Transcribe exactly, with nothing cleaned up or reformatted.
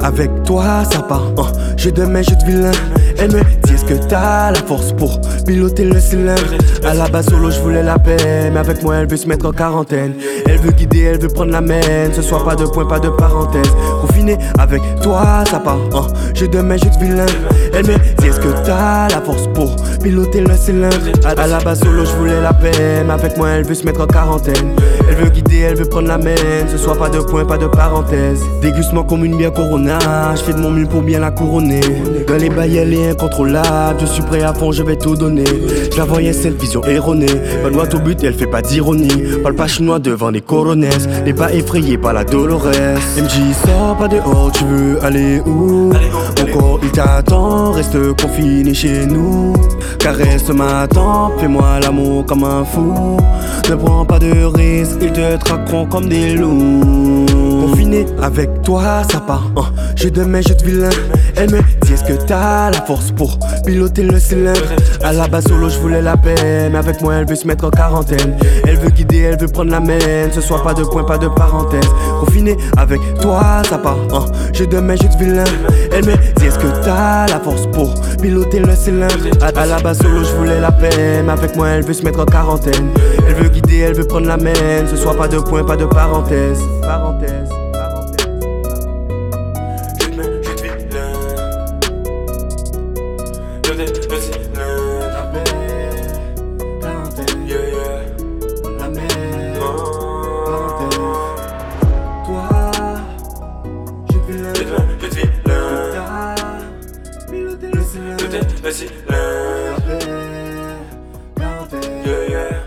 avec toi ça part, hein. Je de mes jeux de vilain. Elle me dit est-ce que t'as la force pour piloter le cylindre. À la base solo je voulais la paix, mais avec moi elle veut se mettre en quarantaine. Elle veut guider, elle veut prendre la main. Ce soir pas de point, pas de parenthèse. Confiné avec toi ça part, hein. Je de mes jeux de vilain. Elle me dit est-ce que t'as la force pour piloter le cylindre. À la base solo je voulais la paix, mais avec moi elle veut se mettre en quarantaine. Elle veut guider, elle veut prendre la main. Ce soir pas de point, pas de parenthèse. Dégustement comme une bière Corona. Je fais de mon mieux pour bien la couronner. Dans les bails elle est incontrôlable. Je suis prêt à fond, je vais tout donner. Je la voyais cette vision erronée. Pas droit au but, elle fait pas d'ironie. Parle pas chinois devant les coronesses. N'est pas effrayé par la Dolores. M J sort pas dehors, tu veux aller où? Encore il t'attend, reste confiné chez nous. Caresse ma tempe, fais-moi l'amour comme un fou. Ne prends pas de risques, ils te traqueront comme des loups. Confiné avec toi ça part, hein. Je de mes jeux de vilain. Elle me dit est-ce que t'as la force pour piloter le cylindre. À la base solo je voulais la paix, mais avec moi elle veut se mettre en quarantaine. Elle veut guider, elle veut prendre la main. Ce soir pas de point, pas de parenthèse. Confiné avec toi ça part, hein. Je de mes jeux de vilain. Elle me dit est-ce que t'as la force pour piloter le cylindre. À, à la base solo je voulais la paix, mais avec moi elle veut se mettre en quarantaine. Elle veut guider, elle veut prendre la main. Ce soir pas de point, pas de parenthèse. Parenthèse. Yeah, yeah.